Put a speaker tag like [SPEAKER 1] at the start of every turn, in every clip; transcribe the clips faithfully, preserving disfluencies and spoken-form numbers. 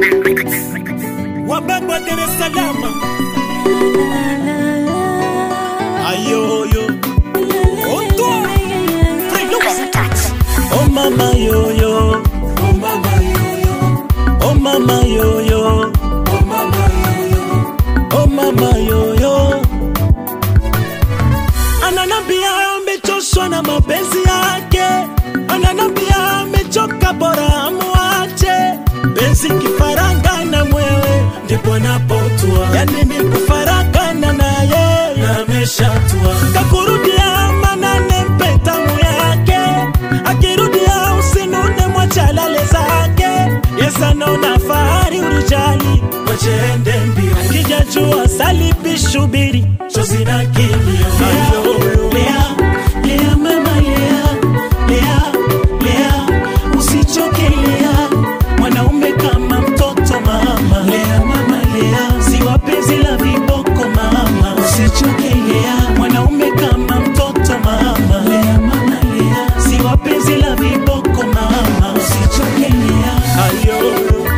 [SPEAKER 1] Wababa Dar es Salaam. Ayo yo. Oto. Oh mama yo yo. Oh mama yo yo. Oh mama yo yo. Oh mama yo yo. Oh mama yo yo. Ananambia amechoshwa na mapenzi yake. Ananambia amechoka bora amwache. Benzi kifaranga na mwewe ndipo napotua. Yani ni kufaragana na yeye ameshatua. Kakurudia manane mpetamu yake. Akirudia usinune mwachalale zake. Yesa naona fahari urijali wachende mbio. Kijajua salipi shubiri chozi na kilio. Lea, Lea mama Lea, Lea, Lea usichoke Lea. Mwanaume kama mtoto mama. Lea mama Lea, si wapenzi la viboko mama. Usichoke Lea. Mwanaume kama mtoto mama. Lea mama Lea, si wapenzi la viboko mama. Usichoke Lea. Ayo.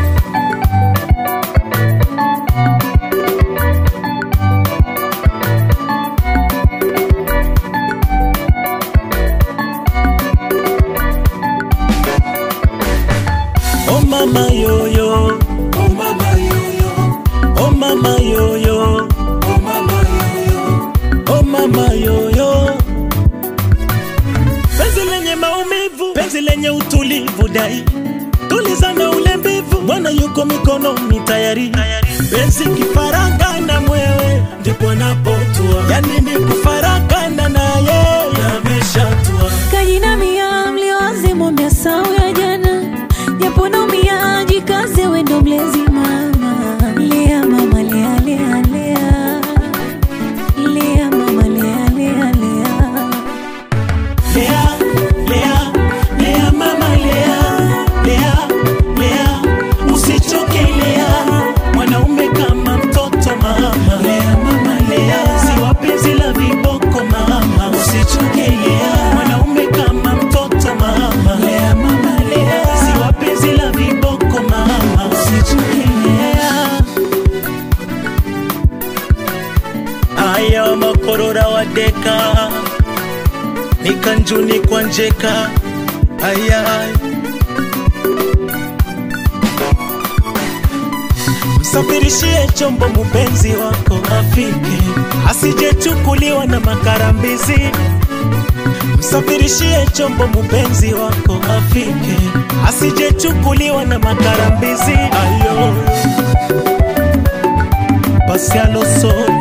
[SPEAKER 1] Oh mama yo yo, oh mama yo yo, oh mama yo yo, oh mama yo yo, oh mama yo yo. Penzi lenye maumivu, penzi lenye utulivu dai. Tulizana ule mbivu, Bwana yuko mikononi tayari. Penzi kifaranga na mwewe ndipo napotua. Yani ni kufaragana na yeye ameshatua.
[SPEAKER 2] Kajina mia mliwazi mwambia sawa ya jana. Japo naumia jikaze wendo mlezi mama. Lea mama Lea Lea Lea. Lea mama Lea Lea Lea.
[SPEAKER 1] Lea, Lea, Lea mama Lea. Lea, Lea, usichoke Lea. Mwanaume kama mtoto mama. Lea mama Lea, si wapenzi la viboko mama. Usichoke Lea. Mwanaume kama mtoto mama. Lea mama Lea, si wapenzi la viboko mama. Usichoke Lea. Aya makorora wadeka nikanjuni kwa njeka. Aya msafirishie chombo mupenzi wako afike, asije chukuliwa na makarambizi. Msafirishie chombo mupenzi wako afike, asije chukuliwa na makarambizi. Ayo Pasialo so